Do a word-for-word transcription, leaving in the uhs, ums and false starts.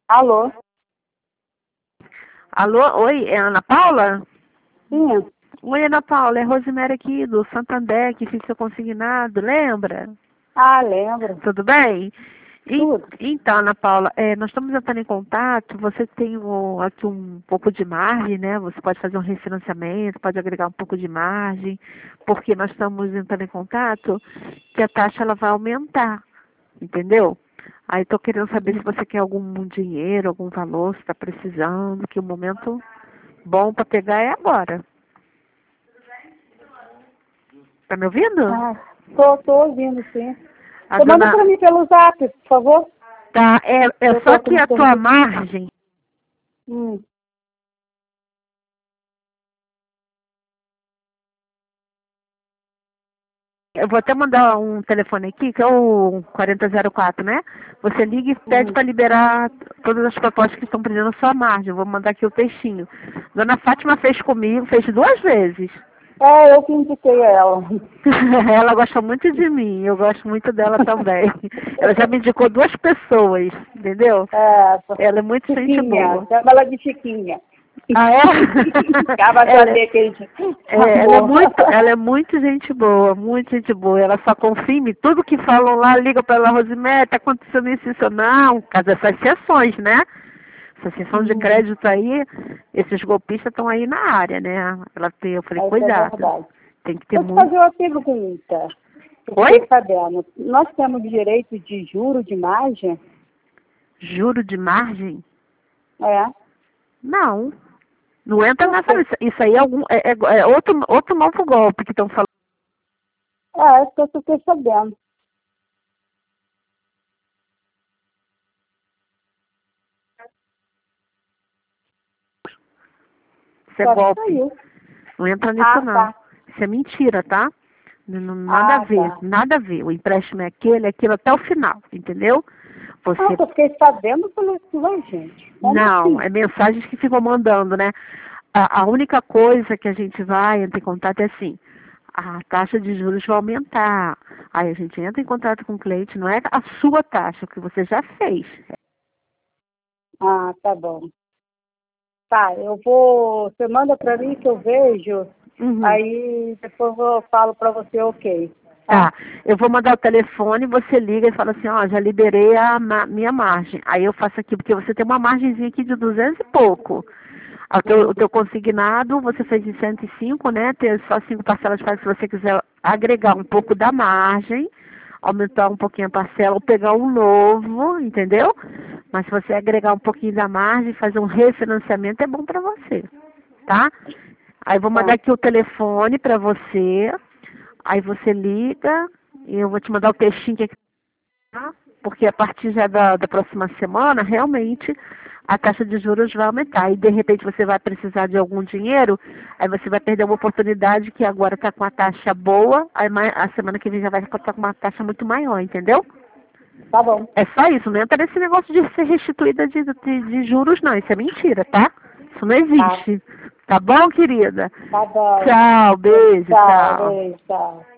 Alô? Alô, oi, é a Ana Paula? Sim. Oi, Ana Paula, é Rosemary aqui do Santander, que fiz seu consignado, lembra? Ah, lembro. Tudo bem? E- Tudo. Então, Ana Paula, é, nós estamos entrando em contato, você tem um- aqui um pouco de margem, né? Você pode fazer um refinanciamento, pode agregar um pouco de margem, porque nós estamos entrando em contato que a taxa ela vai aumentar, entendeu? Aí estou querendo saber se você quer algum dinheiro, algum valor, se está precisando, que o momento bom para pegar é agora. Tá me ouvindo? Ah, tô, tô ouvindo, sim. A Você manda dona... para mim pelo zap, por favor. Tá, é, é Eu só tô que com a tua margem... Hum. Eu vou até mandar um telefone aqui, que é o quarenta zero quatro, né? Você liga e pede Uhum. para liberar todas as propostas que estão pedindo a sua margem. Eu vou mandar aqui o textinho. Dona Fátima fez comigo, fez duas vezes. É, eu que indiquei ela. Ela gosta muito de mim, eu gosto muito dela também. Ela já me indicou duas pessoas, entendeu? É, Ela é muito gente Chiquinha, boa. chama ela de Chiquinha. Ah, é? Ela vai ela, saber que a gente... é, ela é Amor. muito, ela é muito gente boa, muito gente boa. Ela só confia em mim. Tudo que falam lá, liga para ela, Rosemary, tá acontecendo isso, isso, não. Por causa dessas sessões, né? Essa sessão de Hum, crédito aí, esses golpistas estão aí na área, né? Ela tem, eu falei, Isso é cuidado. verdade. Tem que ter Deixa eu te muito. fazer uma pergunta. Oi? Fiquei sabendo. Nós temos direito de juro de margem? Juro de margem? É. Não. Não entra Por nessa. quê? Isso isso aí é, algum, é, é- é outro, outro novo golpe que estão falando. É, isso que eu fiquei sabendo. Isso é Só que golpe. saiu. Não entra nisso Ah, não. tá. Isso é mentira, tá? Não- não- Nada a Ah, ver, tá. nada a ver. O empréstimo é aquele, é aquilo até o final, entendeu? Ah, Você. eu fiquei sabendo, eu falei assim, ué, gente, como Não, assim? é mensagens que ficam mandando, né? A, a única coisa que a gente vai entrar em contato é assim, a taxa de juros vai aumentar. Aí a gente entra em contato com o cliente, não é a sua taxa, o que você já fez. Ah, tá bom. Tá, eu vou, você manda pra mim que eu vejo, Uhum. aí depois eu falo pra você ok, Tá, tá? eu vou mandar o telefone, você liga e fala assim, ó, já liberei a ma- minha margem. Aí eu faço aqui, porque você tem uma margenzinha aqui de duzentos e pouco. O teu, Hum. o teu consignado, você fez em cento e cinco, né? Tem só cinco parcelas para se você quiser agregar um pouco da margem, aumentar um pouquinho a parcela ou pegar um novo, entendeu? Mas se você agregar um pouquinho da margem, fazer um refinanciamento, é bom para você, tá? Aí eu vou mandar Tá, aqui o telefone para você. Aí você liga e eu vou te mandar o textinho aqui, tá? Porque a partir já da, da próxima semana, realmente, a taxa de juros vai aumentar. E de repente você vai precisar de algum dinheiro, aí você vai perder uma oportunidade que agora está com a taxa boa, aí mai- a semana que vem já vai estar com uma taxa muito maior, entendeu? tá bom. É só isso, não entra nesse negócio de ser restituída de, de, de juros, não. Isso é mentira, tá? Isso não Tá, existe. Tá bom, querida? tá bom. Tchau, beijo, Tchau, tchau. beijo, tchau.